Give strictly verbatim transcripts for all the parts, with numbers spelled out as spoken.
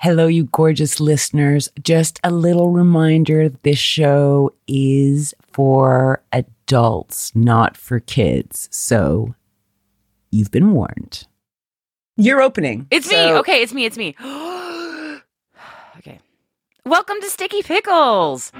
Hello, you gorgeous listeners. Just a little reminder, this show is for adults, not for kids. So you've been warned. You're opening. It's so- me. Okay, it's me. It's me. Okay. Welcome to Sticky Pickles.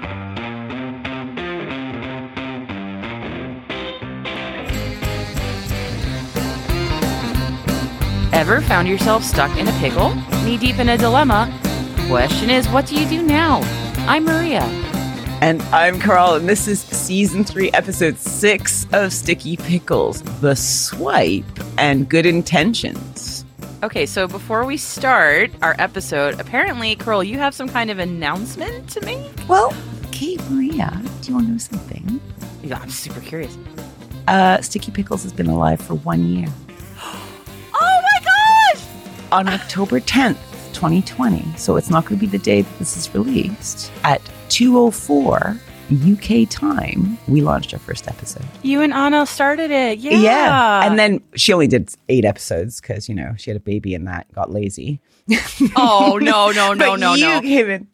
Ever found yourself stuck in a pickle? Knee-deep in a dilemma? Question is, what do you do now? I'm Maria. And I'm Carl, and this is season three, episode six of Sticky Pickles, The Swipe and Good Intentions. Okay, so before we start our episode, apparently, Carl, you have some kind of announcement to make? Well, okay, Maria, do you want to know something? Yeah, I'm super curious. Uh, Sticky Pickles has been alive for one year. Oh my gosh! On October tenth, twenty twenty. So it's not going to be the day that this is released. At two oh four U K time, we launched our first episode. You and Anna started it. Yeah. Yeah. And then she only did eight episodes because, you know, she had a baby and that got lazy. Oh, no, no, no, but no, you no. came in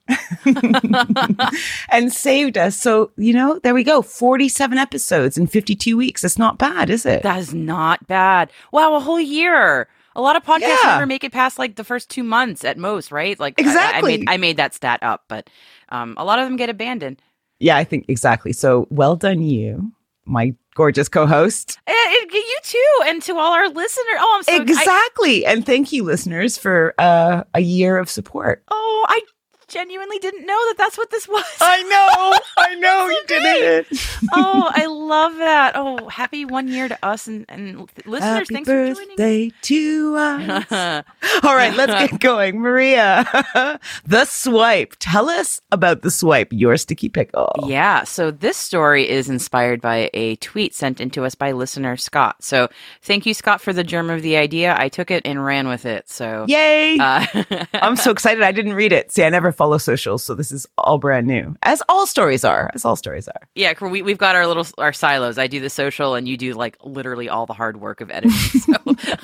and saved us. So, you know, there we go. forty-seven episodes in fifty-two weeks. It's not bad, is it? That is not bad. Wow, a whole year. A lot of podcasts Yeah. never make it past like the first two months at most, right? Like I- Exactly. I, I made I made that stat up, but um, a lot of them get abandoned. Yeah, I think exactly. So well done, you, my gorgeous co-host. Eh, eh, you too, and to all our listeners. Oh, I'm so I- Exactly. And thank you, listeners, for uh, a year of support. oh, I genuinely didn't know that that's what this was. I know. I know. You did it. Oh, I love that. Oh, happy one year to us and, and listeners. Happy Thanks for joining. birthday to us. All right, let's get going. Maria, The Swipe. Tell us about The Swipe, your sticky pickle. Yeah, so this story is inspired by a tweet sent into us by listener Scott. So thank you, Scott, for the germ of the idea. I took it and ran with it. So Yay. Uh, I'm so excited. I didn't read it. See, I never follow socials, so this is all brand new, as all stories are, as all stories are. yeah, we, we've got our little our silos. I do the social, and you do like literally all the hard work of editing. So,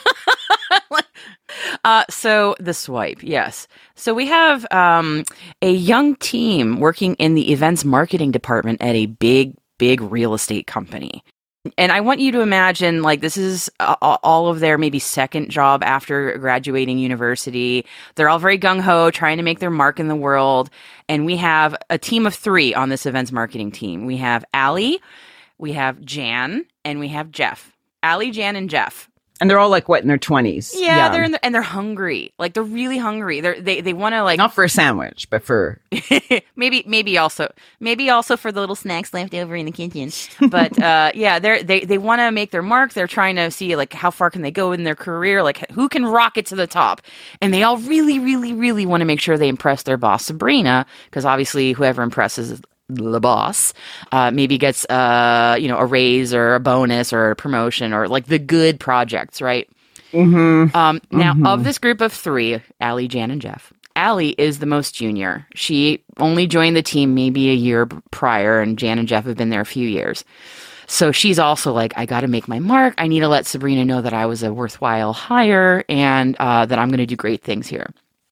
uh, so the swipe, yes. So we have um, a young team working in the events marketing department at a big, big real estate company. And I want you to imagine, like, this is uh, all of their maybe second job after graduating university. They're all very gung-ho, trying to make their mark in the world. And we have a team of three on this events marketing team. We have Allie, we have Jan, and we have Jeff. Allie, Jan, and Jeff. And they're all like, what, in their twenties? Yeah, Young. they're in the, and they're hungry. Like, they're really hungry. They're, they they want to, like... Not for a sandwich, but for... maybe maybe also maybe also for the little snacks left over in the kitchen. But uh, yeah, they're, they they want to make their mark. They're trying to see like how far can they go in their career, like who can rocket to the top. And they all really, really, really want to make sure they impress their boss Sabrina, because obviously whoever impresses the boss uh, maybe gets uh, you know a raise or a bonus or a promotion or like the good projects, right? Mm-hmm. Um, now, Mm-hmm. of this group of three, Allie, Jan, and Jeff, Allie is the most junior. She only joined the team maybe a year b- prior, and Jan and Jeff have been there a few years. So she's also like, I got to make my mark. I need to let Sabrina know that I was a worthwhile hire and uh, that I'm going to do great things here.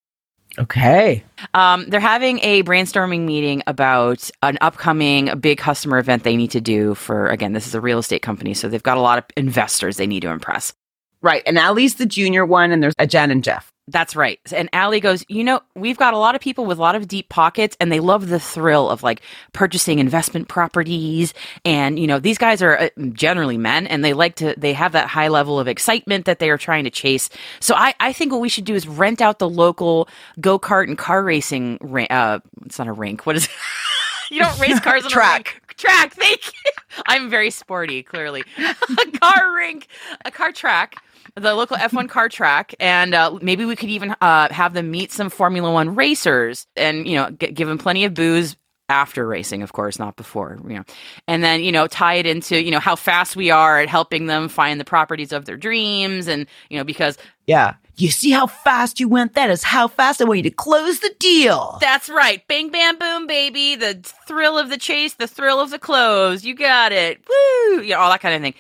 Okay. Um, they're having a brainstorming meeting about an upcoming big customer event they need to do for, again, this is a real estate company, so they've got a lot of investors they need to impress. Right. And Allie's the junior one, and there's a Jan and Jeff. That's right. And Allie goes, you know, we've got a lot of people with a lot of deep pockets and they love the thrill of like purchasing investment properties. And, you know, these guys are uh, generally men and they like to, they have that high level of excitement that they are trying to chase. So I, I think what we should do is rent out the local go-kart and car racing, ra- uh, it's not a rink. What is it? You don't race cars on Track. a rink. Track. Thank you. I'm very sporty, clearly. A car rink, a car track. The local F one car track, and uh, maybe we could even uh, have them meet some Formula One racers, and you know, g- give them plenty of booze after racing, of course, not before. You know, and then you know, tie it into you know how fast we are at helping them find the properties of their dreams, and you know, because yeah, you see how fast you went. That is how fast I want you to close the deal. That's right, bang, bam, boom, baby. The thrill of the chase, the thrill of the close. You got it. Woo! You know, all that kind of thing.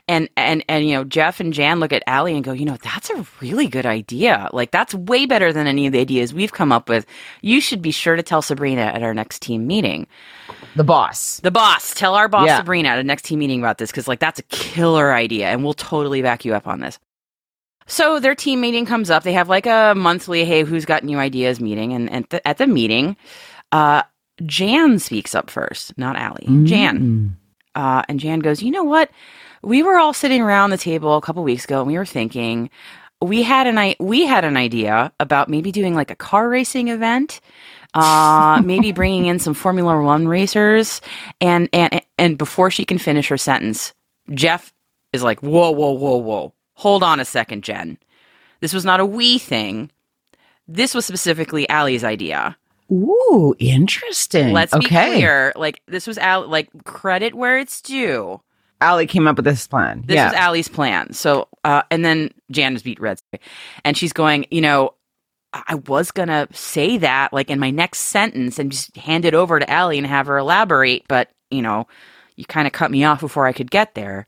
And, and, and, you know, Jeff and Jan look at Allie and go, you know, that's a really good idea. Like, that's way better than any of the ideas we've come up with. You should be sure to tell Sabrina at our next team meeting. The boss. The boss. Tell our boss, Yeah. Sabrina, at a next team meeting about this, because, like, that's a killer idea, and we'll totally back you up on this. So their team meeting comes up. They have, like, a monthly, hey, who's got new ideas meeting. And, and th- at the meeting, uh, Jan speaks up first, not Allie. Mm. Jan. Uh, and Jan goes, you know what? We were all sitting around the table a couple weeks ago, and we were thinking, we had an I- we had an idea about maybe doing, like, a car racing event. uh, maybe bringing in some Formula One racers, and, and and before she can finish her sentence, Jeff is like, whoa, whoa, whoa, whoa. Hold on a second, Jen. This was not a we thing. This was specifically Allie's idea. Ooh, interesting. Let's be okay. clear. Like, this was Allie, like, credit where it's due. Allie came up with this plan. This yeah. was Allie's plan. So, uh, and then Jan is beat red. And she's going, you know, I was going to say that, like, in my next sentence and just hand it over to Allie and have her elaborate, but, you know, you kind of cut me off before I could get there.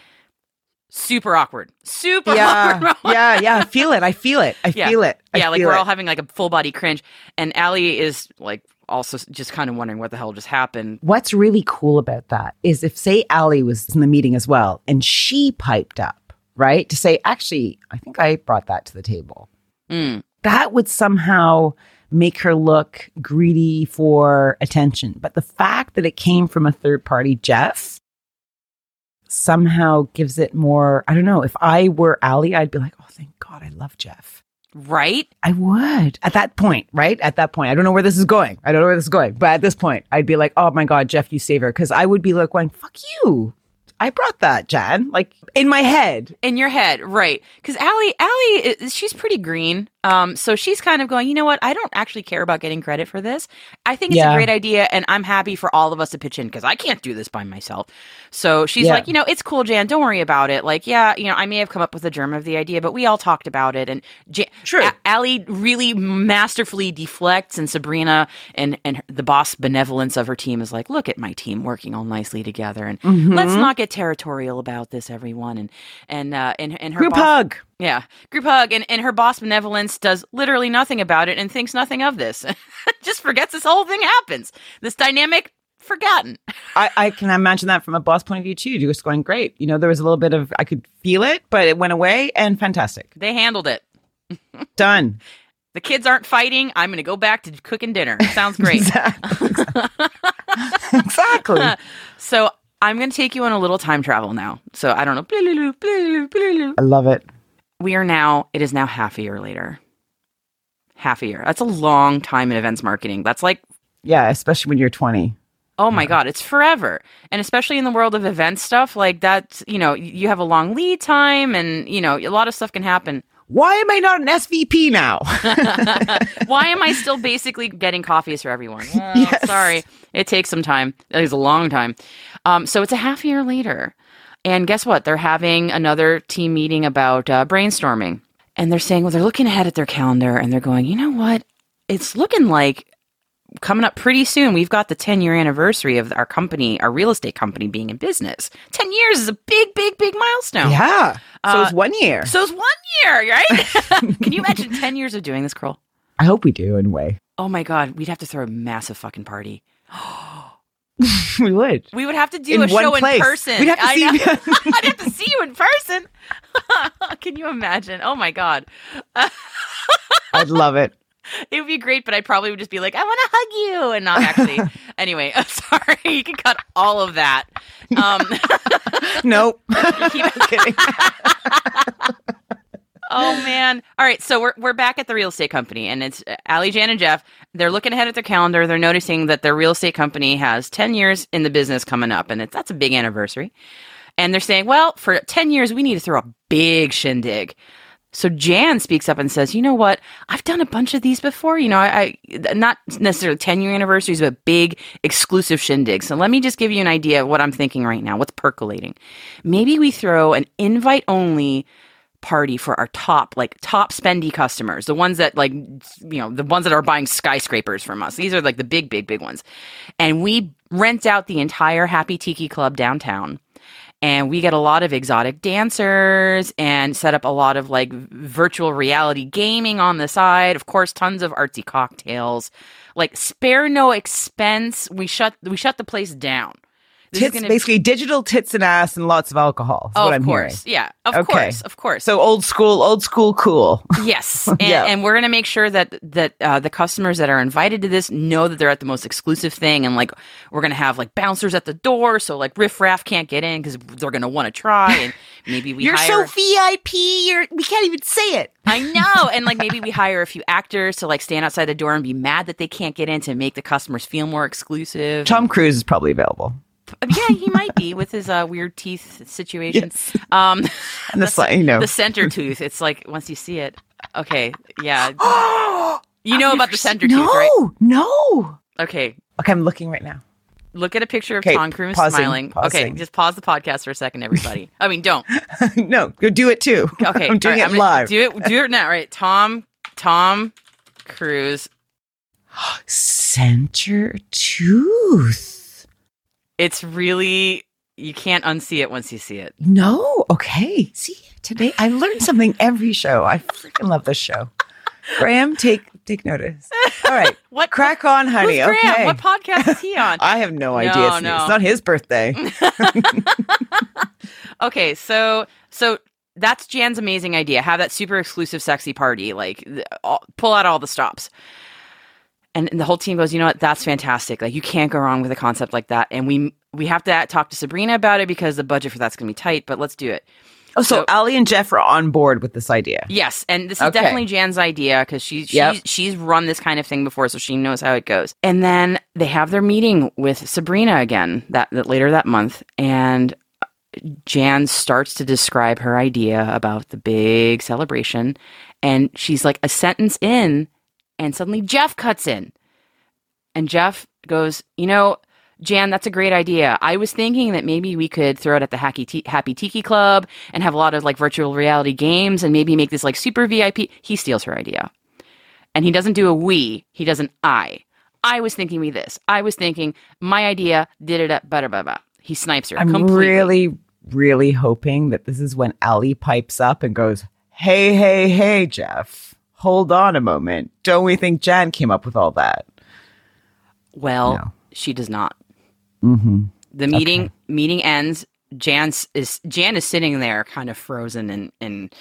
Super awkward. Super yeah, awkward. yeah, yeah. I feel it. I feel it. I Yeah. feel it. I yeah, like, feel we're it. all having, like, a full-body cringe. And Allie is, like, also just kind of wondering what the hell just happened. What's really cool about that is if, say, Allie was in the meeting as well, and she piped up, right, to say, actually, I think I brought that to the table. Mm. That would somehow make her look greedy for attention. But the fact that it came from a third party, Jeff, somehow gives it more, I don't know, if I were Allie, I'd be like, oh, thank God, I love Jeff. Right? I would. At that point, right? At that point. I don't know where this is going. I don't know where this is going. But at this point, I'd be like, oh my God, Jeff, you save her. Because I would be like going, fuck you. I brought that, Jan. Like, in my head. In your head, right. Because Allie, Allie, is- she's pretty green. Um, so she's kind of going, you know what? I don't actually care about getting credit for this. I think it's Yeah. a great idea, and I'm happy for all of us to pitch in because I can't do this by myself. So she's Yeah. like, you know, it's cool, Jan. Don't worry about it. Like, yeah, you know, I may have come up with the germ of the idea, but we all talked about it. And Jan- True. A- Allie really masterfully deflects, and Sabrina and, and her- the boss benevolence of her team is like, look at my team working all nicely together. And Mhm. let's not get territorial about this, everyone. And, and, uh, and, and her Group boss- hug. yeah, group hug, and, and her boss benevolence does literally nothing about it and thinks nothing of this. Just forgets this whole thing happens. This dynamic forgotten. I, I can imagine that from a boss point of view, too. You're just going, great. You know, there was a little bit of, I could feel it, but it went away and fantastic. They handled it. Done. The kids aren't fighting. I'm going to go back to cooking dinner. Sounds great. Exactly. Exactly. So I'm going to take you on a little time travel now. So I don't know. I love it. We are now, it is now half a year later. Half a year. That's a long time in events marketing. That's like, Yeah, especially when you're twenty. oh my God, it's forever. And especially in the world of event stuff, like that's, you know, you have a long lead time and, you know, a lot of stuff can happen. Why am I not an S V P now? Why am I still basically getting coffees for everyone? Well, Yes. Sorry. It takes some time. It is a long time. Um, so it's a half year later. And guess what? They're having another team meeting about uh, brainstorming. And they're saying, well, they're looking ahead at their calendar and they're going, you know what? It's looking like coming up pretty soon. We've got the ten-year anniversary of our company, our real estate company being in business. ten years is a big, big, big milestone. Yeah. So Uh, it's one year. So it's one year, right? Can you imagine ten years of doing this, Curl? I hope we do anyway. Oh my God, we'd have to throw a massive fucking party. We would. We would have to do In a one show in place. person. We'd have to I see know. you. I'd have to see you in person. Can you imagine? Oh my God. I'd love it. It would be great, but I probably would just be like, I want to hug you and not actually. Anyway, I'm sorry. You can cut all of that. Um, Nope. keep- Just kidding. Oh man! All right, so we're we're back at the real estate company, and it's Allie, Jan, and Jeff. They're looking ahead at their calendar. They're noticing that their real estate company has ten years in the business coming up, and it's that's a big anniversary. And they're saying, well, for ten years, we need to throw a big shindig. So Jan speaks up and says, you know what? I've done a bunch of these before. You know, I, I not necessarily ten-year anniversaries, but big exclusive shindigs. So let me just give you an idea of what I'm thinking right now, what's percolating. Maybe we throw an invite-only party for our top, like top spendy customers, the ones that like, you know, the ones that are buying skyscrapers from us. These are like the big, big, big ones. And we rent out the entire Happy Tiki Club downtown. And we get a lot of exotic dancers and set up a lot of like virtual reality gaming on the side. Of course, tons of artsy cocktails. Like spare no expense. We shut we shut the place down. This Tits, gonna... basically digital tits and ass and lots of alcohol. Is oh, what of I'm course. hearing. Yeah, of okay. course, of course. So old school, old school, cool. Yes, and, yeah. and we're gonna make sure that that uh, the customers that are invited to this know that they're at the most exclusive thing, and like we're gonna have like bouncers at the door, so like riffraff can't get in because they're gonna want to try, and maybe we you're hire... so V I P. You're we can't even say it. I know, and like maybe we hire a few actors to like stand outside the door and be mad that they can't get in to make the customers feel more exclusive. Tom Cruise is probably available. Yeah, he might be with his uh, weird teeth situation. Yes. Um, and the, the, you know. the center tooth. It's like once you see it, okay, yeah. You know I've about the center seen, tooth, no, right? No, no. Okay. Okay, I'm looking right now. Look at a picture of okay, Tom Cruise pausing, smiling. Pausing. Okay, just pause the podcast for a second, everybody. I mean, don't. No, go do it too. Okay, I'm doing right, it I'm live. Do it. Do it now. Right, Tom. Tom Cruise. Center tooth. It's really, you can't unsee it once you see it. No. Okay. See, today I learned something every show. I freaking love this show. Graham, take take notice. All right. What crack on, honey? Who's Graham? Okay. What podcast is he on? I have no idea. No, It's, no. it's not his birthday. Okay, so so that's Jan's amazing idea. Have that super exclusive, sexy party. Like, the, all, pull out all the stops. And, and the whole team goes, you know what? That's fantastic. Like, you can't go wrong with a concept like that. And we we have to talk to Sabrina about it because the budget for that's going to be tight. But let's do it. Oh, so, so Ali and Jeff are on board with this idea. Yes, and this is okay. definitely Jan's idea because she, she's yep. she's run this kind of thing before, so she knows how it goes. And then they have their meeting with Sabrina again that, that later that month, and Jan starts to describe her idea about the big celebration, and she's like a sentence in, and suddenly Jeff cuts in, and Jeff goes, you know, Jan, that's a great idea. I was thinking that maybe we could throw it at the Happy, T- Happy Tiki Club and have a lot of like virtual reality games and maybe make this like super V I P. He steals her idea. And he doesn't do a we, he does an I. I was thinking we this. I was thinking my idea did it at blah, blah, blah. He snipes her I'm completely. really, really hoping that this is when Ali pipes up and goes, hey, hey, hey, Jeff, hold on a moment. Don't we think Jan came up with all that? Well, No. she does not. Mm-hmm. The meeting Okay. meeting ends. Jan is Jan is sitting there, kind of frozen and and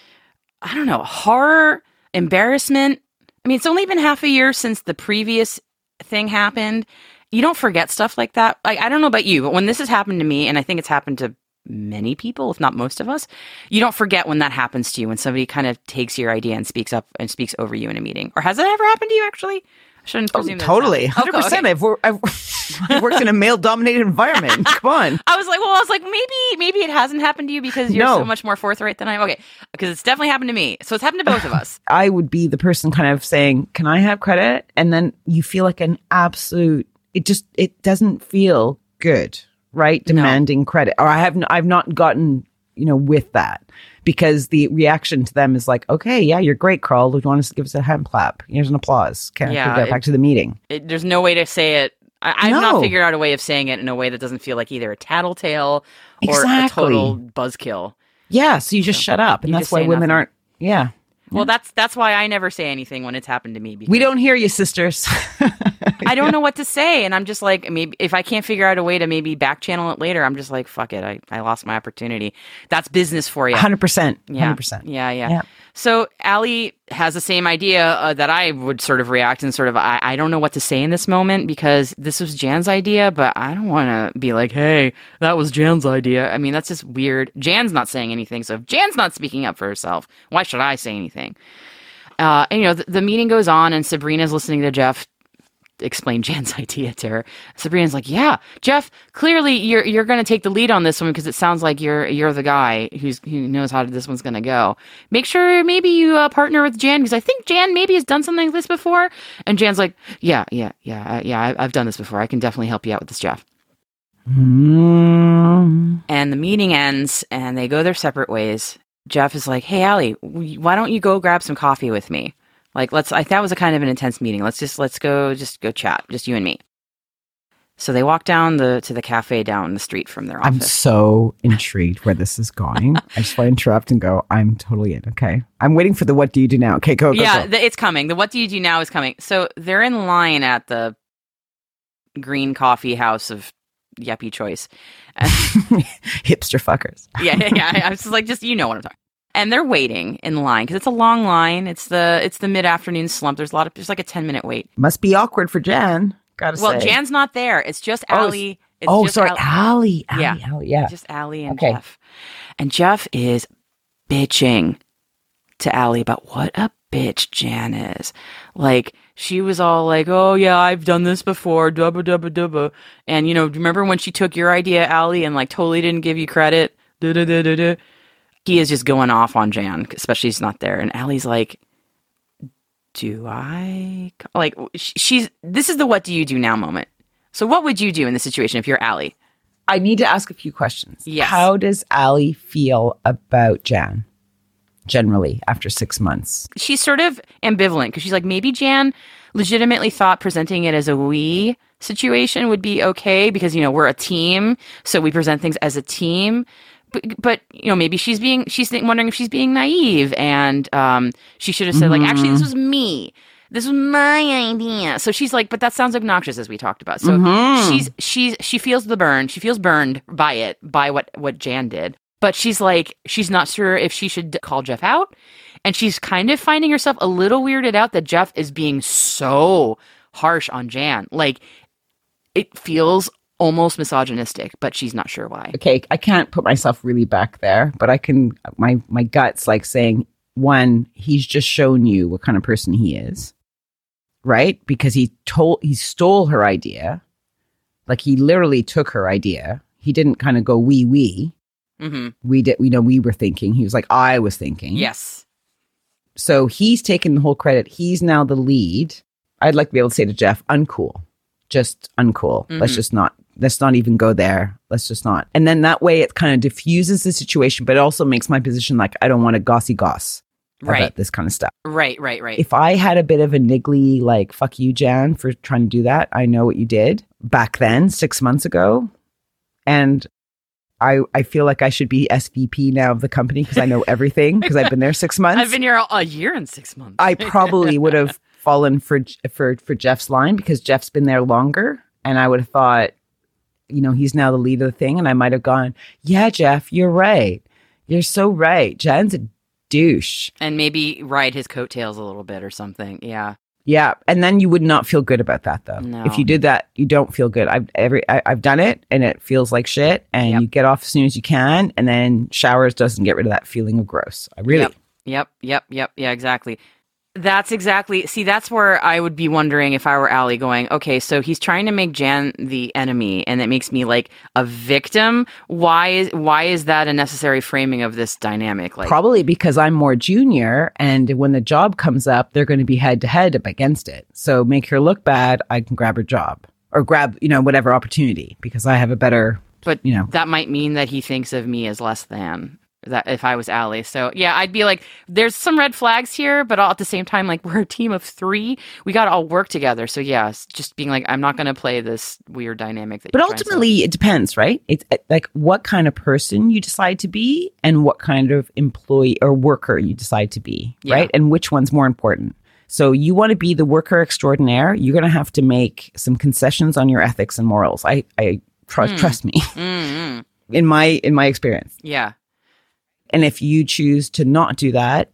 I don't know, horror, embarrassment. I mean, it's only been half a year since the previous thing happened. You don't forget stuff like that. Like, I don't know about you, but when this has happened to me, and I think it's happened to many people, if not most of us, you don't forget when that happens to you, when somebody kind of takes your idea and speaks up and speaks over you in a meeting. Or has that ever happened to you, actually? I shouldn't Oh, presume that's totally. happened. one hundred percent. Okay, okay. I've, wor- I've, I've worked in a male-dominated environment. Come on. I was like, well, I was like, maybe, maybe it hasn't happened to you because you're No. so much more forthright than I am. Okay, because it's definitely happened to me. So it's happened to both of us. I would be the person kind of saying, can I have credit? And then you feel like an absolute, it just, it doesn't feel good, right? Demanding credit. Or I haven't, I've not gotten, you know, with that because the reaction to them is like, okay, yeah, you're great, Carl. Do you want to give us a hand clap? Here's an applause. Can Yeah, I get it- back to the meeting? It, there's no way to say it. I, I've No. not figured out a way of saying it in a way that doesn't feel like either a tattletale or Exactly. a total buzzkill. Yeah. So you just So shut up. And you that's just why say women nothing. aren't, yeah. Well, that's that's why I never say anything when it's happened to me. Because We don't hear you, sisters. I don't know what to say, and I'm just like, maybe if I can't figure out a way to maybe back channel it later, I'm just like, fuck it, I, I lost my opportunity. That's business for you. one hundred percent. one Yeah. hundred percent. Yeah, yeah. Yeah. So Ali has the same idea uh, that I would sort of react and sort of, I, I don't know what to say in this moment because this was Jan's idea, but I don't want to be like, hey, that was Jan's idea. I mean, that's just weird. Jan's not saying anything. So if Jan's not speaking up for herself, why should I say anything? Uh, and, you know, the, the meeting goes on and Sabrina's listening to Jeff explain Jan's idea to her. Sabrina's like, yeah, Jeff, clearly you're you're going to take the lead on this one because it sounds like you're you're the guy who's who knows how this one's going to go. Make sure maybe you uh, partner with Jan because I think Jan maybe has done something like this before. And Jan's like, yeah, yeah, yeah, uh, yeah, I, I've done this before. I can definitely help you out with this, Jeff. Mm. And the meeting ends and they go their separate ways. Jeff is like, hey, Allie, why don't you go grab some coffee with me? Like, let's, I, that was a kind of an intense meeting. Let's just, let's go, just go chat, just you and me. So they walk down the to the cafe down the street from their office. I'm so intrigued where this is going. I just want to interrupt and go, I'm totally in. Okay. I'm waiting for the what do you do now? Okay, go, go, yeah, go. The, it's coming. The what do you do now is coming. So they're in line at the green coffee house of yuppie choice. Hipster fuckers. yeah, yeah, yeah. I was just like, just, you know what I'm talking. And they're waiting in line because it's a long line. It's the it's the mid-afternoon slump. There's a lot of, there's like a ten minute wait. Must be awkward for Jan. Gotta well, say. Jan's not there. It's just Oh, Allie. It's oh, just sorry. Al- Allie. Allie. Yeah. Allie, yeah. Just Allie and Okay. Jeff. And Jeff is bitching to Allie about what a bitch Jan is. Like, she was all like, oh, yeah, I've done this before. Dubba, dubba, dubba. And, you know, remember when she took your idea, Allie, and like totally didn't give you credit? Da, da, da, da, da. He is just going off on Jan, especially he's not there. And Allie's like, do I? Like, she's, this is the what do you do now moment. So what would you do in this situation if you're Allie? I need to ask a few questions. Yes. How does Allie feel about Jan generally after six months? She's sort of ambivalent because she's like, maybe Jan legitimately thought presenting it as a we situation would be okay because, you know, we're a team. So we present things as a team. But, but you know, maybe she's being, she's wondering if she's being naive and um, she should have said, Mm-hmm. like, actually, this was me. This was my idea. So she's like, but that sounds obnoxious, as we talked about. So Mm-hmm. she's she's she feels the burn. She feels burned by it, by what what Jan did. But she's like, she's not sure if she should call Jeff out, and she's kind of finding herself a little weirded out that Jeff is being so harsh on Jan. Like, it feels almost misogynistic, but she's not sure why. Okay, I can't put myself really back there, but I can. My my gut's like saying, one, he's just shown you what kind of person he is. Right? Because he told, he stole her idea. Like, he literally took her idea. He didn't kind of go, we, we. Mm-hmm. We did, we know we were thinking. He was like, I was thinking. Yes. So he's taken the whole credit. He's now the lead. I'd like to be able to say to Jeff, uncool. Just uncool. Mm-hmm. Let's just not, let's not even go there. Let's just not. And then that way it kind of diffuses the situation, but it also makes my position like, I don't want to gossy goss. Right. About this kind of stuff. Right, right, right. If I had a bit of a niggly, like, fuck you, Jan, for trying to do that, I know what you did back then, six months ago. And I I feel like I should be S V P now of the company because I know everything because I've been there six months. I've been here a year and six months. I probably would have fallen for, for, for Jeff's line because Jeff's been there longer. And I would have thought, you know, he's now the lead of the thing. And I might have gone, yeah, Jeff, you're right. You're so right. Jan's a douche. And maybe ride his coattails a little bit or something. Yeah. Yeah. And then you would not feel good about that, though. No. If you did that, you don't feel good. I've every I, I've done it and it feels like shit. And Yep. you get off as soon as you can. And then showers doesn't get rid of that feeling of gross. I really. Yep. Yep. Yep. Yep. Yeah, exactly. That's exactly. See, that's where I would be wondering if I were Allie going, okay, so he's trying to make Jan the enemy and it makes me like a victim. Why is why is that a necessary framing of this dynamic? Like, Probably because I'm more junior. And when the job comes up, they're going to be head to head up against it. So make her look bad. I can grab her job or grab, you know, whatever opportunity because I have a better, but you know. that might mean that he thinks of me as less than. That if I was Allie. So yeah, I'd be like, there's some red flags here, but all at the same time, like we're a team of three. We got to all work together. So yeah, it's just being like, I'm not going to play this weird dynamic. That But you're trying to set up. ultimately, it depends, right? It's uh, like what kind of person you decide to be and what kind of employee or worker you decide to be, Yeah. right? And which one's more important. So you want to be the worker extraordinaire, you're going to have to make some concessions on your ethics and morals. I, I trust, Mm. trust me, Mm-hmm. in my in my experience. Yeah. And if you choose to not do that,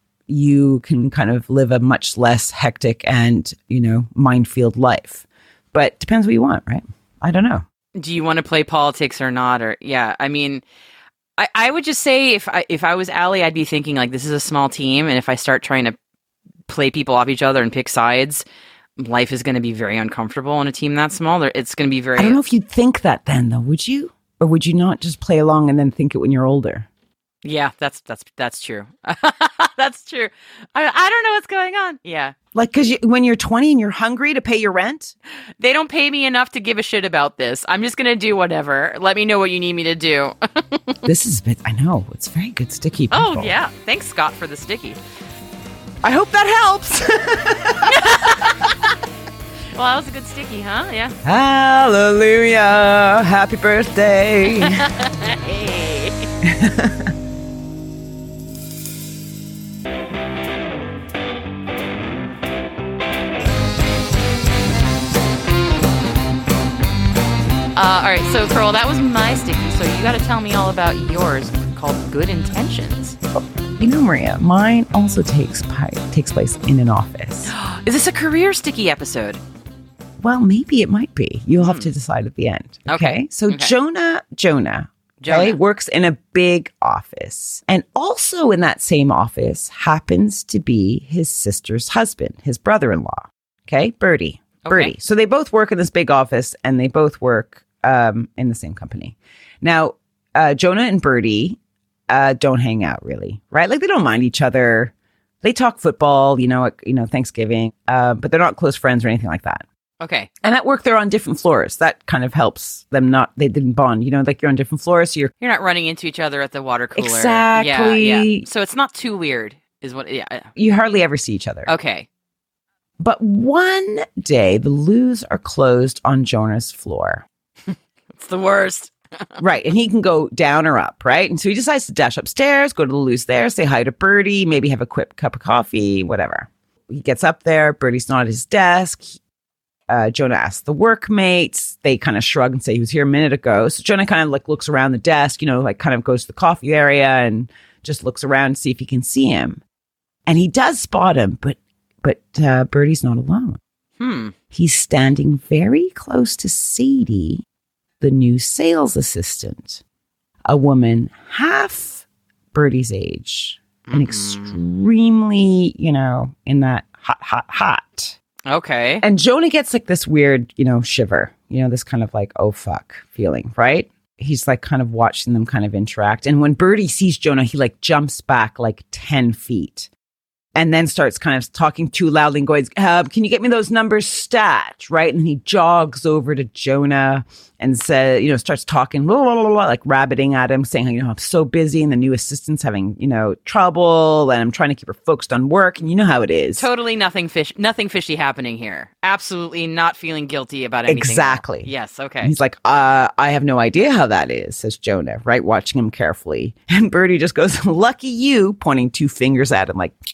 you can kind of live a much less hectic and, you know, minefield life. But depends what you want, right? I don't know. Do you want to play politics or not? Or yeah, I mean, I, I would just say if I if I was Allie, I'd be thinking like this is a small team, and if I start trying to play people off each other and pick sides, life is going to be very uncomfortable in a team that small. There, it's going to be very. I don't know if you'd think that then, though, would you? Or would you not just play along and then think it when you're older? Yeah, that's that's that's true. That's true. I I don't know what's going on. Yeah. Like, because you, when you're twenty and you're hungry to pay your rent? They don't pay me enough to give a shit about this. I'm just going to do whatever. Let me know what you need me to do. This is a bit, I know, it's very good sticky people. Oh, yeah. Thanks, Scott, for the sticky. I hope that helps. Well, that was a good sticky, huh? Yeah. Hallelujah. Happy birthday. Hey. Uh, all right, so Carl, that was my sticky. So you got to tell me all about yours, called Good Intentions. You know, Maria, mine also takes pi- takes place in an office. Is this a career sticky episode? Well, maybe it might be. You'll have to decide at the end. Okay. Okay. So Okay. Jonah, Jonah, okay, Jonah. works in a big office. And also in that same office happens to be his sister's husband, his brother-in-law. Okay, Birdie. Birdie. Okay. So they both work in this big office and they both work um, in the same company. Now, uh, Jonah and Birdie uh, don't hang out really, right? Like they don't mind each other. They talk football, you know, at, you know, Thanksgiving, uh, but they're not close friends or anything like that. Okay. And at work, they're on different floors. That kind of helps them not, they didn't bond, you know, like you're on different floors. So you're You're not running into each other at the water cooler. Exactly. Yeah, yeah. So it's not too weird, is what, yeah. yeah. you hardly ever see each other. Okay. But one day, the loos are closed on Jonah's floor. It's the worst. Right. And he can go down or up, right? And so he decides to dash upstairs, go to the loose there, say hi to Birdie, maybe have a quick cup of coffee, whatever. He gets up there. Birdie's not at his desk. Uh, Jonah asks the workmates. They kind of shrug and say he was here a minute ago. So Jonah kind of like looks around the desk, you know, like kind of goes to the coffee area and just looks around to see if he can see him. And he does spot him, but but uh, Birdie's not alone. Hmm. He's standing very close to Sadie, the new sales assistant, a woman half Birdie's age, and Mm-mm. extremely, you know, in that hot, hot, hot. Okay. And Jonah gets like this weird, you know, shiver, you know, this kind of like, oh, fuck feeling, right? He's like kind of watching them kind of interact. And when Birdie sees Jonah, he like jumps back like ten feet. And then starts kind of talking too loudly and going, uh, can you get me those numbers stat? Right. And he jogs over to Jonah and says, you know, starts talking, blah, blah, blah, blah, like rabbiting at him, saying, you know, I'm so busy and the new assistant's having, you know, trouble and I'm trying to keep her focused on work. And you know how it is. Totally nothing fish, nothing fishy happening here. Absolutely not feeling guilty about anything. Exactly. Yes. Okay. And he's like, uh, I have no idea how that is, says Jonah, right? Watching him carefully. And Birdie just goes, lucky you, pointing two fingers at him like,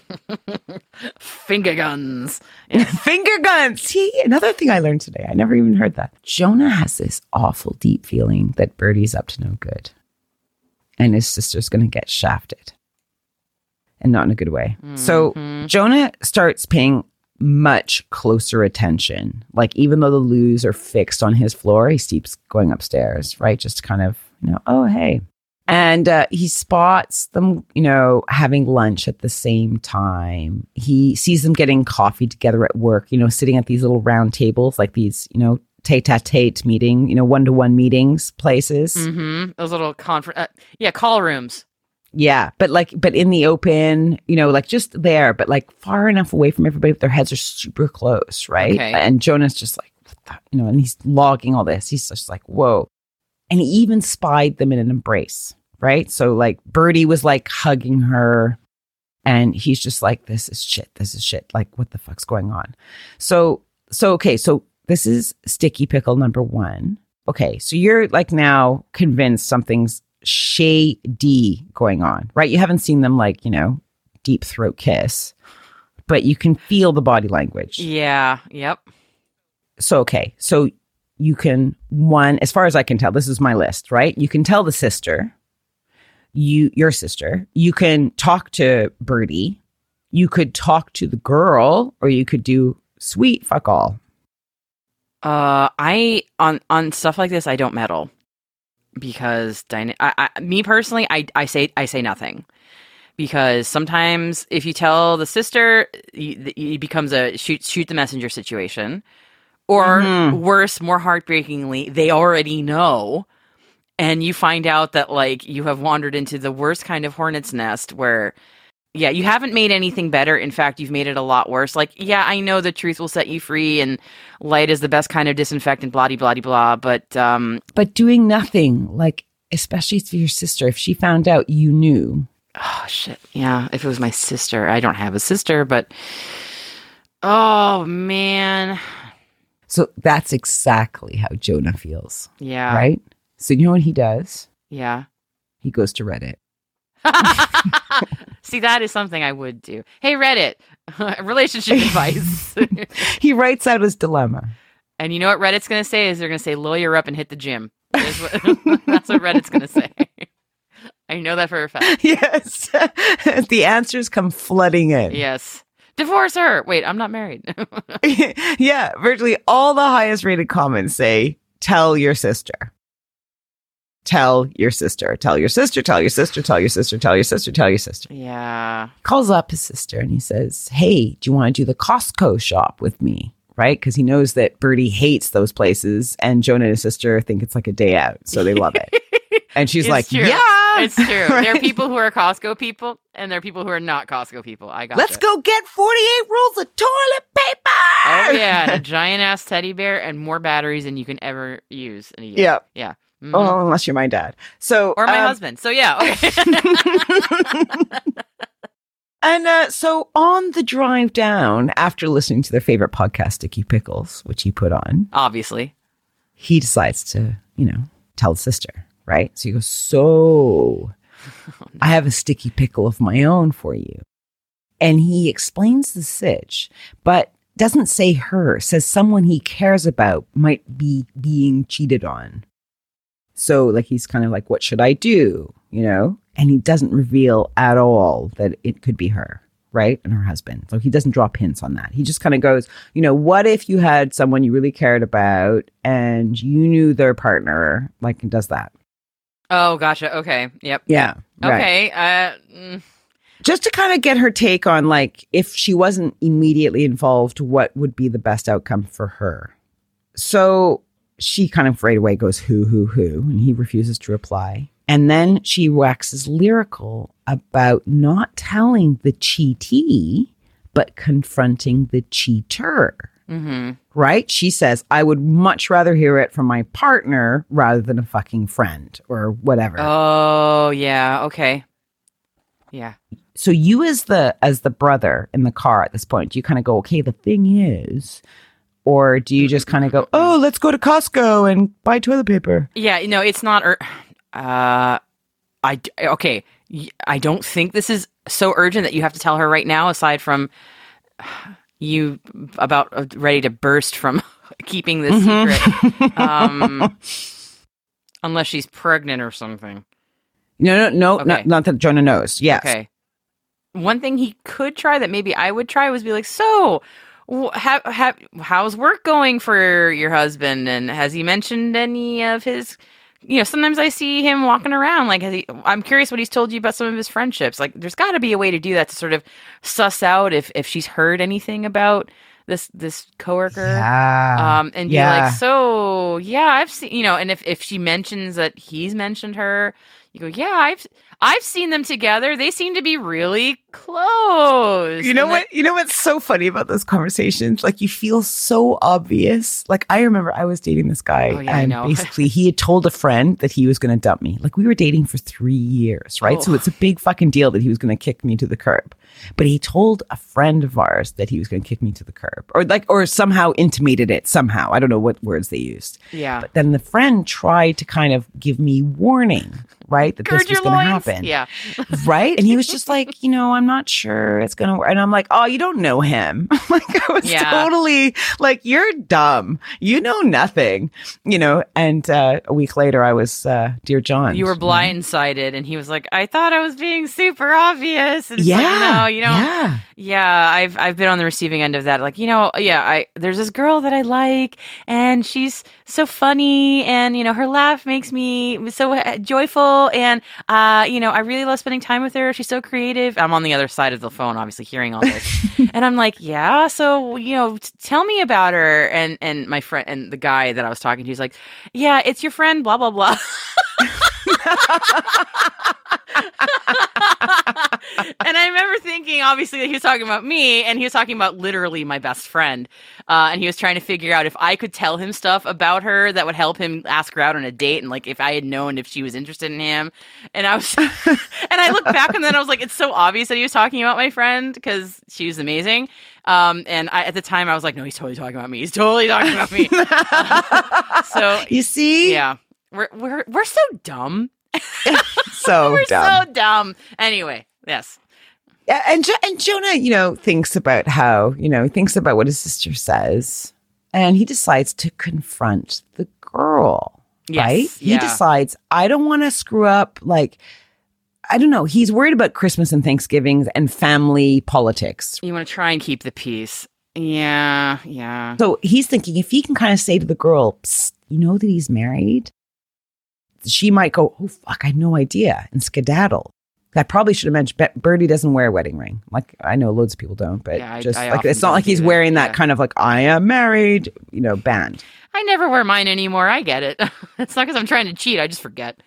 Finger guns. Yeah. finger guns. See, another thing I learned today. I never even heard that. Jonah has this awful deep feeling that Birdie's up to no good. And his sister's going to get shafted. And not in a good way. Mm-hmm. So Jonah starts paying much closer attention. Like even though the loos are fixed on his floor, he keeps going upstairs, right? Just kind of, you know, oh, hey. And uh, he spots them, you know, having lunch at the same time. He sees them getting coffee together at work, you know, sitting at these little round tables, like these, you know, tete-a-tete meeting, you know, one-to-one meetings places. Mm-hmm. Those little conference, uh, yeah, call rooms. Yeah, but like, but in the open, you know, like just there, but like far enough away from everybody, but their heads are super close, right? Okay. And Jonah's just like, what the, you know, and he's logging all this. He's just like, whoa. And he even spied them in an embrace, right? So like Birdie was like hugging her and he's just like, this is shit. This is shit. Like, what the fuck's going on? So, so, okay. So this is sticky pickle number one. Okay. So you're like now convinced something's shady going on, right? You haven't seen them like, you know, deep throat kiss, but you can feel the body language. Yeah. Yep. So, okay. So you can, one, as far as I can tell, this is my list, right? You can tell the sister, you, your sister, you can talk to Birdie, you could talk to the girl, or you could do sweet fuck all. Uh, I, on, on stuff like this, I don't meddle because dyna- I, I, me personally, I, I say, I say nothing. Because sometimes if you tell the sister, it becomes a shoot shoot the messenger situation. Or mm-hmm. worse, more heartbreakingly, they already know. And you find out that, like, you have wandered into the worst kind of hornet's nest where, yeah, you haven't made anything better. In fact, you've made it a lot worse. Like, yeah, I know the truth will set you free and light is the best kind of disinfectant, blah, blah, blah, blah. But, um, but doing nothing, like, especially for your sister, if she found out you knew. Oh, shit. Yeah, if it was my sister. I don't have a sister, but, oh, man. So that's exactly how Jonah feels. Yeah. Right? So you know what he does? Yeah. He goes to Reddit. See, that is something I would do. Hey, Reddit, relationship advice. He writes out his dilemma. And you know what Reddit's going to say is they're going to say, lawyer up and hit the gym. That's what, that's what Reddit's going to say. I know that for a fact. Yes. The answers come flooding in. Yes. Divorce her. Wait, I'm not married. Yeah. Virtually all the highest rated comments say, tell your sister. Tell your sister. Tell your sister. Tell your sister. Tell your sister. Tell your sister. Tell your sister. Yeah. Calls up his sister and he says, hey, do you want to do the Costco shop with me? Right? Because he knows that Birdie hates those places and Jonah and his sister think it's like a day out. So they love it. And she's It's like, true. yeah. It's true. Right? There are people who are Costco people and there are people who are not Costco people. I got Let's go get forty-eight rolls of toilet paper. Oh, yeah. And a giant ass teddy bear and more batteries than you can ever use in a year. Yeah. Yeah. Mm-hmm. Oh, unless you're my dad. So, or my um, husband. So, yeah. Okay. And uh, so on the drive down, after listening to their favorite podcast, Sticky Pickles, which he put on, Obviously. he decides to, you know, tell his sister, right? So he goes, so I have a sticky pickle of my own for you. And he explains the sitch, but doesn't say her, says someone he cares about might be being cheated on. So like, he's kind of like, what should I do? You know? And he doesn't reveal at all that it could be her, right? And her husband. So he doesn't drop hints on that. He just kind of goes, you know, what if you had someone you really cared about and you knew their partner, like, and does that. Oh, gotcha. Okay. Yep. Yeah. Okay. Right. Uh, mm. Just to kind of get her take on, like, if she wasn't immediately involved, what would be the best outcome for her? So she kind of right away goes, who, who, who, and he refuses to reply. And then she waxes lyrical about not telling the cheatee, but confronting the cheater. Mm-hmm. Right? She says, I would much rather hear it from my partner rather than a fucking friend or whatever. Oh, yeah. Okay. Yeah. So you as the as the brother in the car at this point, do you kind of go, okay, the thing is, or do you just kind of go, oh, let's go to Costco and buy toilet paper? Yeah. No, it's not. Ur- uh, I okay. I don't think this is so urgent that you have to tell her right now. Aside from you about uh, ready to burst from keeping this mm-hmm. secret, um, unless she's pregnant or something. No, no, no, okay. not, not that Jonah knows. Yes. Okay. One thing he could try that maybe I would try was be like, so, have, have, how's work going for your husband? And has he mentioned any of his, you know, sometimes I see him walking around. Like, has he, I'm curious what he's told you about some of his friendships. Like, there's got to be a way to do that to sort of suss out if, if she's heard anything about this, this coworker. Yeah. Um, and be yeah. like, so, yeah, I've seen, you know, and if, if she mentions that he's mentioned her, you go, yeah, I've I've seen them together. They seem to be really close. You know and what? that- you know what's so funny about those conversations? Like, you feel so obvious. Like, I remember I was dating this guy, Oh, yeah, I and know. basically he had told a friend that he was going to dump me. Like, we were dating for three years, right? Oh. So it's a big fucking deal that he was going to kick me to the curb. But he told a friend of ours that he was going to kick me to the curb, or like, or somehow intimated it somehow. I don't know what words they used. Yeah. But then the friend tried to kind of give me warning, right? That Gird this was your going to loins. happen. Yeah. Right? And he was just like, you know, I'm not sure it's going to work. And I'm like, oh, you don't know him. Like, I was Yeah. totally like, you're dumb. You know nothing, you know? And uh, a week later, I was, uh, Dear John. You were blindsided, and he was like, I thought I was being super obvious. And it's Yeah. like, no, you know. Yeah. Yeah, I've I've been on the receiving end of that. Like, you know, yeah, I there's this girl that I like, and she's so funny, and you know, her laugh makes me so joyful, and uh, you know, I really love spending time with her. She's so creative. I'm on the other side of the phone, obviously, hearing all this, and I'm like, yeah, so you know, t- tell me about her. And and my friend and the guy that I was talking to, he's like, yeah, it's your friend, blah blah blah. And I remember thinking, obviously, that he was talking about me, and he was talking about literally my best friend. Uh, and he was trying to figure out if I could tell him stuff about her that would help him ask her out on a date, and like if I had known if she was interested in him. And I was, and I looked back, and then I was like, it's so obvious that he was talking about my friend because she was amazing. Um, and I, at the time, I was like, no, he's totally talking about me. He's totally talking about me. uh, so you see, yeah, we're we're we're so dumb. so we're dumb. so dumb. Anyway, yes. Yeah, and jo- and Jonah, you know, thinks about how, you know, he thinks about what his sister says, and he decides to confront the girl. Yes, right? yeah. He decides, I don't want to screw up. Like, I don't know. He's worried about Christmas and Thanksgiving and family politics. You want to try and keep the peace. Yeah, yeah. So he's thinking if he can kind of say to the girl, Psst, you know that he's married, she might go, oh, fuck, I had no idea, and skedaddle. I probably should have mentioned Birdie doesn't wear a wedding ring. Like, I know loads of people don't, but yeah, I, just I like it's not like he's that. wearing that yeah. kind of like, I am married, you know, band. I never wear mine anymore. I get it. It's not because I'm trying to cheat. I just forget.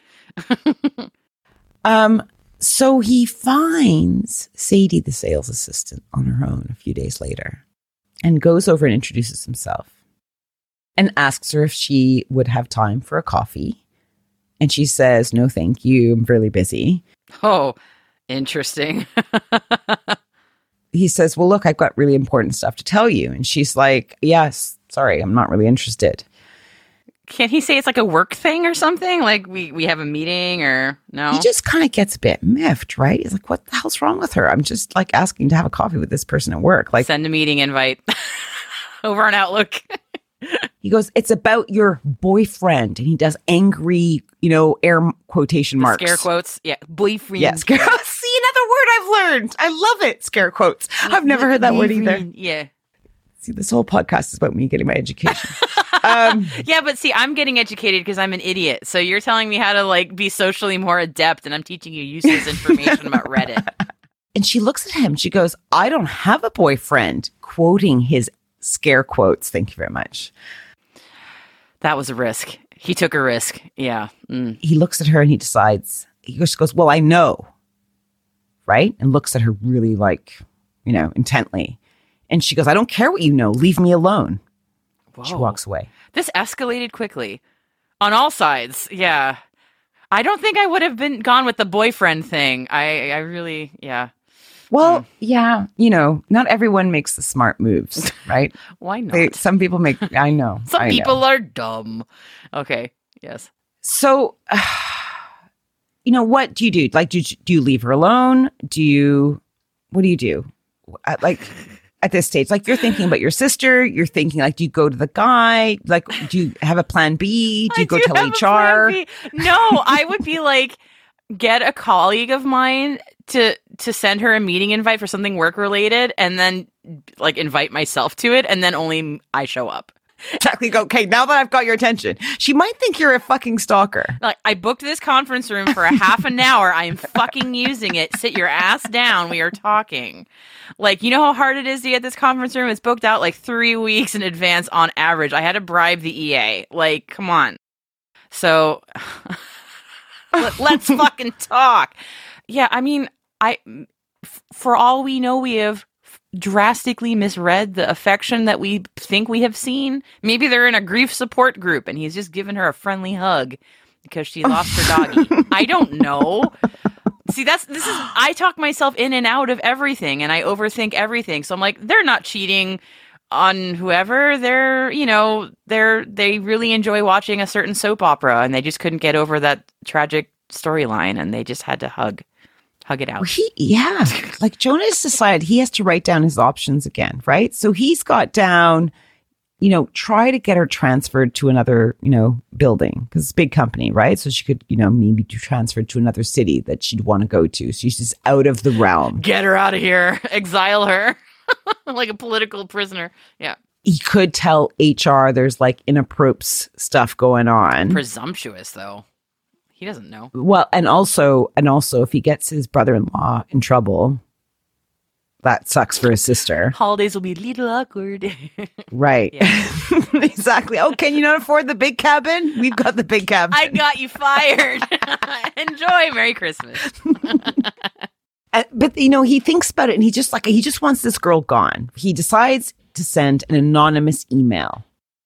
um. So he finds Sadie, the sales assistant, on her own a few days later and goes over and introduces himself and asks her if she would have time for a coffee. And she says, no, thank you. I'm really busy. Oh, interesting. He says, well, look, I've got really important stuff to tell you. And she's like, yes, sorry, I'm not really interested. Can't he say it's like a work thing or something? Like we, we have a meeting or no? He just kind of gets a bit miffed, right? He's like, what the hell's wrong with her? I'm just like asking to have a coffee with this person at work. Like, send a meeting invite over on Outlook. He goes, it's about your boyfriend. And he does angry, you know, air quotation The marks. Scare quotes. Yeah. Boyfriend. Yeah, scare See, another word I've learned. I love it. Scare quotes. I've never heard that word either. Yeah. See, this whole podcast is about me getting my education. um, yeah, but see, I'm getting educated because I'm an idiot. So you're telling me how to like be socially more adept, and I'm teaching you useless information about Reddit. And she looks at him. She goes, I don't have a boyfriend, quoting his scare quotes. Thank you very much. That was a risk. He took a risk. Yeah. Mm. He looks at her and he decides, he just goes, well, I know. Right? And looks at her really like, you know, intently. And she goes, I don't care what you know. Leave me alone. Whoa. She walks away. This escalated quickly on all sides. Yeah. I don't think I would have been gone with the boyfriend thing. I, I really, yeah. Well, mm. yeah, you know, not everyone makes the smart moves, right? Why not? They, some people make, I know. Some I people know. are dumb. Okay. Yes. So, uh, you know, what do you do? Like, do you, do you leave her alone? Do you, what do you do? Uh, like, at this stage, like you're thinking about your sister, you're thinking like, do you go to the guy? Like, do you have a plan B? Do you I go do tell have a H R? plan B. No, I would be like, get a colleague of mine to to send her a meeting invite for something work related, and then like invite myself to it, and then only I show up. Exactly. Go, okay, now that I've got your attention, she might think you're a fucking stalker. Like, I booked this conference room for a half an hour. I am fucking using it. Sit your ass down. We are talking. Like, you know how hard it is to get this conference room? It's booked out like three weeks in advance on average. I had to bribe the E A. Like, come on. So let, let's fucking talk. Yeah, I mean, I f- for all we know, we have drastically misread the affection that we think we have seen. Maybe they're in a grief support group and he's just giving her a friendly hug because she lost her doggy. I don't know. See, that's this is I talk myself in and out of everything and I overthink everything. So I'm like, they're not cheating on whoever. They're, you know, they're they really enjoy watching a certain soap opera and they just couldn't get over that tragic storyline and they just had to hug. Hug it out. Well, he, yeah. Like Jonah's decided he has to write down his options again, right? So he's got down, you know, try to get her transferred to another, you know, building because it's a big company, right? So she could, you know, maybe be transferred to another city that she'd want to go to. So she's just out of the realm. Get her out of here. Exile her like a political prisoner. Yeah. He could tell H R there's like inappropriate stuff going on. Presumptuous, though. He doesn't know. Well, and also, and also, if he gets his brother-in-law in trouble, that sucks for his sister. Holidays will be a little awkward. Right. Exactly. Oh, can you not afford the big cabin? We've got the big cabin. I got you fired. Enjoy. Merry Christmas. Uh, but, you know, he thinks about it and he just like, he just wants this girl gone. He decides to send an anonymous email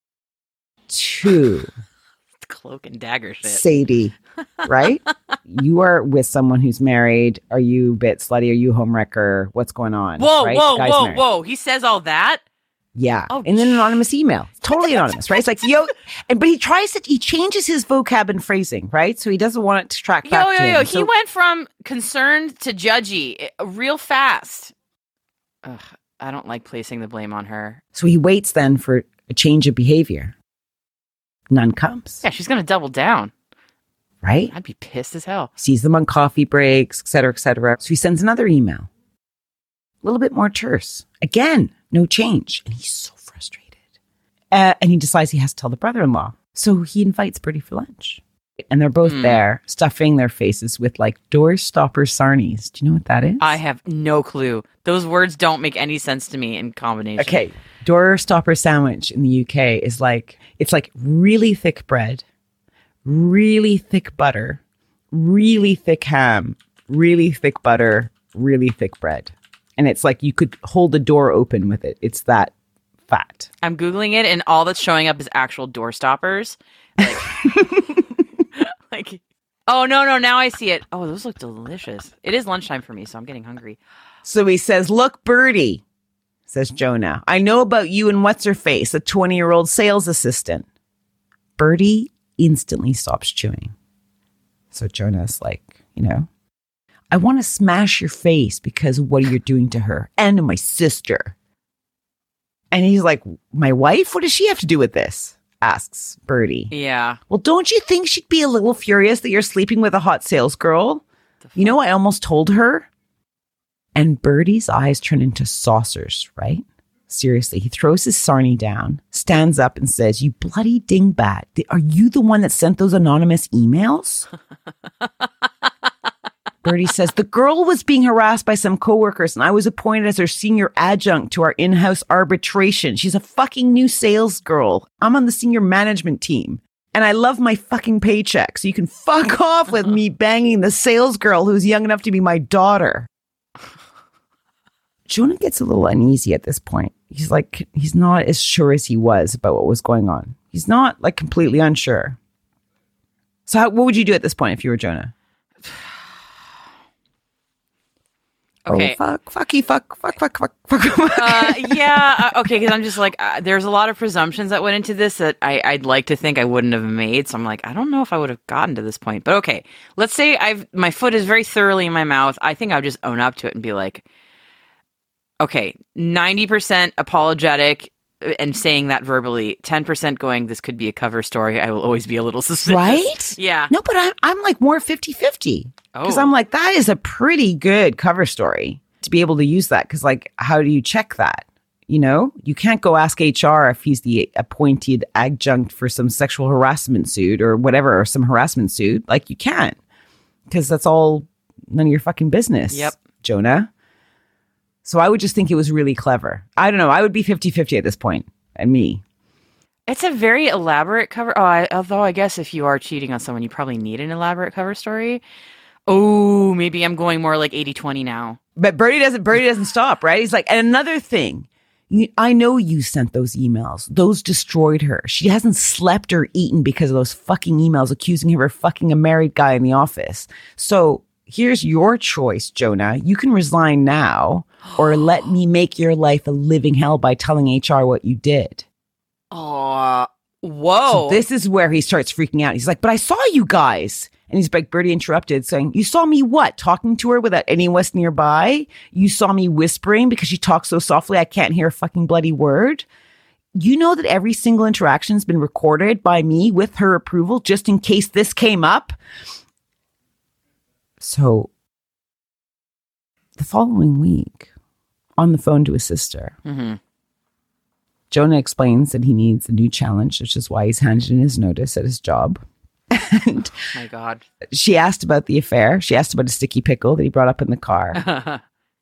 to Cloak and dagger shit. Sadie, right? You are with someone who's married. Are you a bit slutty? Are you a homewrecker? What's going on? Whoa, right? whoa, Guy's whoa, married. whoa. He says all that? Yeah. Oh, in an anonymous email. Totally anonymous, right? It's like, yo, and but he tries to, he changes his vocab and phrasing, right? So he doesn't want it to track back Yo, yo, to him. yo. So, He went from concerned to judgy uh, real fast. Ugh, I don't like placing the blame on her. so he waits then for a change of behavior. None comes, Yeah, she's going to double down. right? I'd be pissed as hell. Sees them on coffee breaks, et cetera, et cetera. So he sends another email. A little bit more terse. Again, no change. And he's so frustrated. Uh, and he decides he has to tell the brother-in-law. So he invites Bertie for lunch. And they're both Mm. there, stuffing their faces with like door stopper sarnies. Do you know what that is? I have no clue. Those words don't make any sense to me in combination. Okay. Door stopper sandwich in the U K is like, it's like really thick bread, really thick butter, really thick ham, really thick butter, really thick bread. And it's like you could hold the door open with it. It's that fat. I'm Googling it, and all that's showing up is actual door stoppers. Like, like, oh, no, no, now I see it. Oh, those look delicious. It is lunchtime for me, so I'm getting hungry. So he says, look, Bertie, says Jonah, I know about you and what's her face, a twenty-year-old sales assistant. Bertie instantly stops chewing. So Jonah's like, you know, I want to smash your face because of what you're doing to her and to my sister. And he's like, my wife? What does she have to do with this? Asks Bertie. Yeah. Well, don't you think she'd be a little furious that you're sleeping with a hot sales girl? You know, I almost told her. And Bertie's eyes turn into saucers, right? Seriously, he throws his sarnie down, stands up and says, you bloody dingbat, are you the one that sent those anonymous emails? Bertie says, the girl was being harassed by some coworkers and I was appointed as her senior adjunct to our in-house arbitration. She's a fucking new sales girl. I'm on the senior management team. And I love my fucking paycheck. So you can fuck off with me banging the sales girl who's young enough to be my daughter. Jonah gets a little uneasy at this point. He's like, he's not as sure as he was about what was going on. He's not like completely unsure. So how, what would you do at this point if you were Jonah? Okay. Oh, fuck, fucky, fuck, fuck, fuck, fuck, fuck. uh, yeah. Uh, okay. Because I'm just like, uh, there's a lot of presumptions that went into this that I, I'd like to think I wouldn't have made. So I'm like, I don't know if I would have gotten to this point. But okay, let's say I've my foot is very thoroughly in my mouth. I think I would just own up to it and be like, okay, ninety percent apologetic and saying that verbally, ten percent going, this could be a cover story. I will always be a little suspicious. Right? Yeah. No, but I'm, I'm like more fifty-fifty. Because Oh. I'm like, that is a pretty good cover story to be able to use that. Because like, how do you check that? You know, you can't go ask H R if he's the appointed adjunct for some sexual harassment suit or whatever, or some harassment suit. Like you can't. Because that's all none of your fucking business, Yep. Jonah. So I would just think it was really clever. I don't know. I would be fifty-fifty at this point. And me. It's a very elaborate cover. Oh, I, although I guess if you are cheating on someone, you probably need an elaborate cover story. Oh, maybe I'm going more like eighty twenty now. But Bertie doesn't, Bertie doesn't stop, right? He's like, and another thing, you, I know you sent those emails. Those destroyed her. She hasn't slept or eaten because of those fucking emails accusing her of fucking a married guy in the office. So here's your choice, Jonah. You can resign now or let me make your life a living hell by telling H R what you did. Oh, whoa. So this is where he starts freaking out. He's like, but I saw you guys. And he's like, Bertie interrupted saying, you saw me what? Talking to her without any of us nearby? You saw me whispering because she talks so softly I can't hear a fucking bloody word? You know that every single interaction has been recorded by me with her approval just in case this came up? So the following week, on the phone to his sister, Mm-hmm. Jonah explains that he needs a new challenge, which is why he's handed in his notice at his job. And Oh my God. she asked about the affair. She asked about a sticky pickle that he brought up in the car.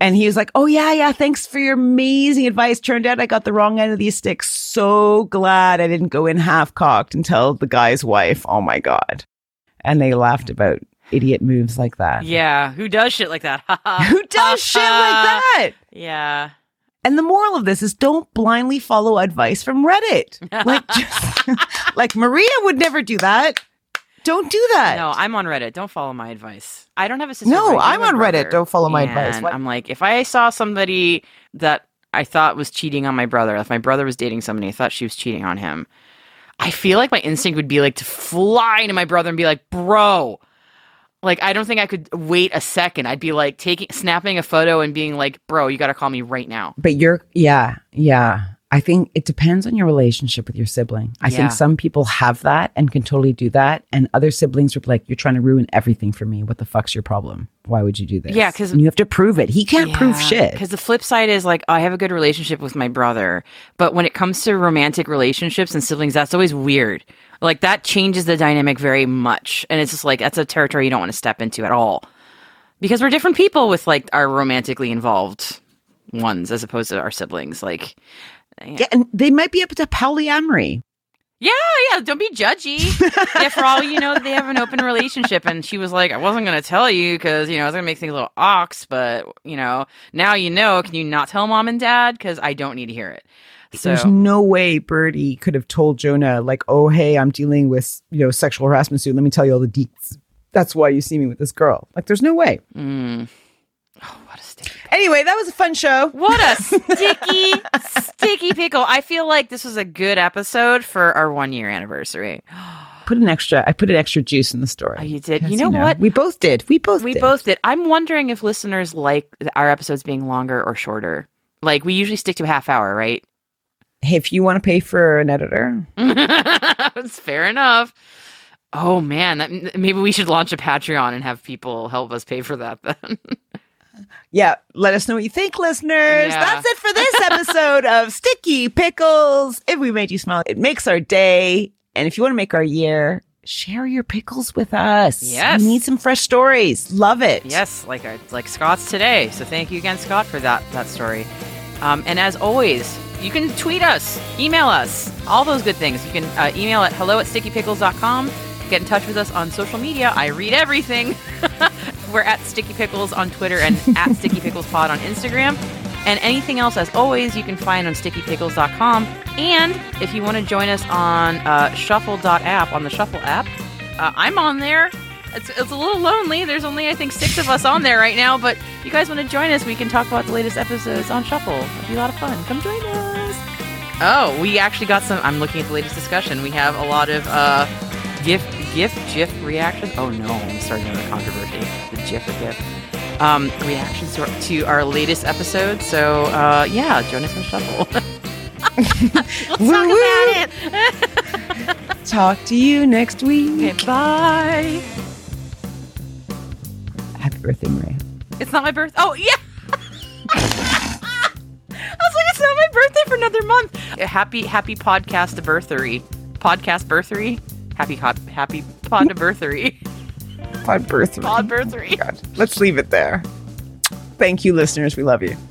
And he was like, oh, yeah, yeah, thanks for your amazing advice. Turned out I got the wrong end of these sticks. So glad I didn't go in half cocked and tell the guy's wife, oh my God. And they laughed about idiot moves like that. Yeah. Who does shit like that? Who does shit like that? Yeah. And the moral of this is don't blindly follow advice from Reddit. Like, just, like Maria would never do that. Don't do that. No, I'm on Reddit. Don't follow my advice. I don't have a sister. No, I I'm on brother. Reddit. Don't follow my And advice. What? I'm like, if I saw somebody that I thought was cheating on my brother, if my brother was dating somebody, I thought she was cheating on him, I feel like my instinct would be like to fly to my brother and be like, bro. Like, I don't think I could wait a second. I'd be like taking, snapping a photo and being like, bro, you got to call me right now. But you're, yeah, yeah. I think it depends on your relationship with your sibling. I Yeah. think some people have that and can totally do that. And other siblings are like, you're trying to ruin everything for me. What the fuck's your problem? Why would you do this? Yeah, 'cause- And you have to prove it. He can't prove shit. Because the flip side is like, I have a good relationship with my brother. But when it comes to romantic relationships and siblings, that's always weird. Like, that changes the dynamic very much. And it's just like, that's a territory you don't want to step into at all. Because we're different people with like our romantically involved ones as opposed to our siblings. Like, Yeah. yeah, and they might be up to polyamory. Yeah, yeah. Don't be judgy. Yeah, for all you know, they have an open relationship. And she was like, I wasn't going to tell you because, you know, it's going to make things a little ox. But, you know, now you know. Can you not tell mom and dad? Because I don't need to hear it. So There's no way Birdie could have told Jonah, like, oh, hey, I'm dealing with, you know, sexual harassment suit. Let me tell you all the deets. That's why you see me with this girl. Like, there's no way. Mm. Oh, what a sticky pickle. Anyway, that was a fun show. What a sticky, sticky pickle. I feel like this was a good episode for our one year anniversary. Put an extra, I put an extra juice in the story. Oh, you did? Yes, You know what? We both did. We both We did. both did. I'm wondering if listeners like our episodes being longer or shorter. Like, we usually stick to a half hour, right? Hey, if you want to pay for an editor. That's fair enough. Oh, man. That, maybe we should launch a Patreon and have people help us pay for that then. Yeah, let us know what you think, listeners. Yeah. That's it for this episode of Sticky Pickles. If we made you smile, it makes our day. And if you want to make our year, share your pickles with us. Yes. We need some fresh stories. Love it. Yes, like our, like Scott's today. So thank you again, Scott, for that that story. Um, and as always, you can tweet us, email us, all those good things. You can uh, email at hello at sticky pickles dot com. Get in touch with us on social media. I read everything. We're at Sticky Pickles on Twitter and at Sticky Pickles Pod on Instagram. And anything else, as always, you can find on sticky pickles dot com. And if you want to join us on uh, shuffle dot app, on the Shuffle app, uh, I'm on there. It's, it's a little lonely. There's only, I think, six of us on there right now. But if you guys want to join us, we can talk about the latest episodes on Shuffle. It'll be a lot of fun. Come join us. Oh, we actually got some, I'm looking at the latest discussion. We have a lot of uh, GIF, GIF, GIF reactions. Oh no, I'm starting another controversy. The GIF or GIF. Um, reactions to our, to our latest episode. So, uh, yeah, join us on Shuffle. We'll talk about it. Talk to you next week. Okay, bye. Happy birthday, Maria. It's not my birthday. Oh, yeah. I was like, it's not my birthday for another month. Happy, happy podcast birthery. Podcast birthery. Happy, hot, happy pod birthery. Pod birthday. Pod birthery. God. Let's leave it there. Thank you, listeners. We love you.